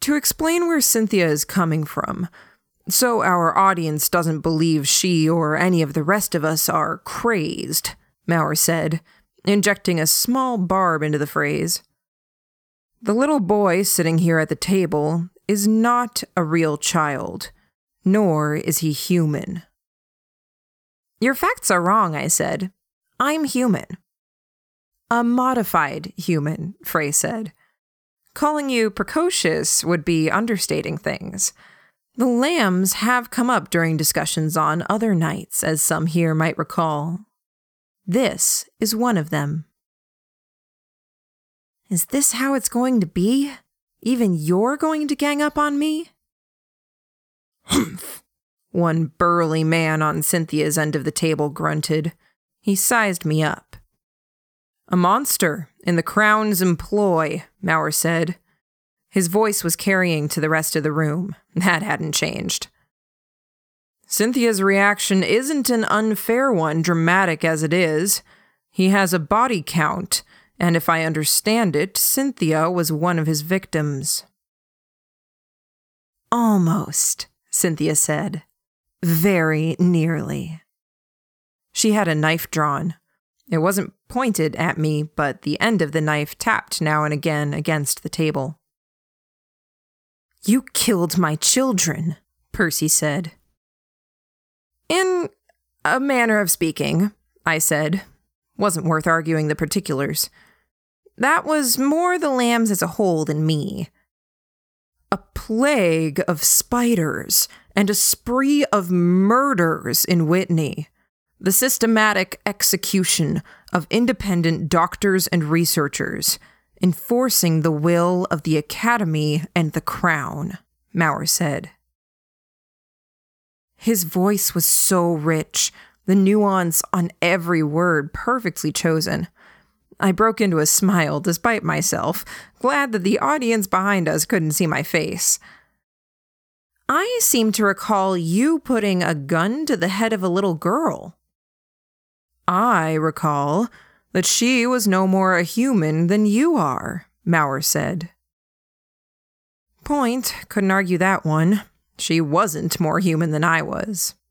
To explain where Cynthia is coming from, so our audience doesn't believe she or any of the rest of us are crazed, Mauer said, injecting a small barb into the phrase. The little boy sitting here at the table is not a real child, nor is he human. Your facts are wrong, I said. I'm human. A modified human, Frey said. Calling you precocious would be understating things. The lambs have come up during discussions on other nights, as some here might recall. This is one of them. Is this how it's going to be? Even you're going to gang up on me? Humph! One burly man on Cynthia's end of the table grunted. He sized me up. A monster in the Crown's employ, Mauer said. His voice was carrying to the rest of the room. That hadn't changed. Cynthia's reaction isn't an unfair one, dramatic as it is. He has a body count, and if I understand it, Cynthia was one of his victims. Almost, Cynthia said. Very nearly. She had a knife drawn. It wasn't pointed at me, but the end of the knife tapped now and again against the table. You killed my children, Percy said. In a manner of speaking, I said. Wasn't worth arguing the particulars. That was more the lambs as a whole than me. A plague of spiders and a spree of murders in Whitney. The systematic execution of independent doctors and researchers, enforcing the will of the Academy and the Crown, Mauer said. His voice was so rich, the nuance on every word perfectly chosen. I broke into a smile despite myself, glad that the audience behind us couldn't see my face. I seem to recall you putting a gun to the head of a little girl. I recall that she was no more a human than you are, Mauer said. Point, couldn't argue that one. She wasn't more human than I was.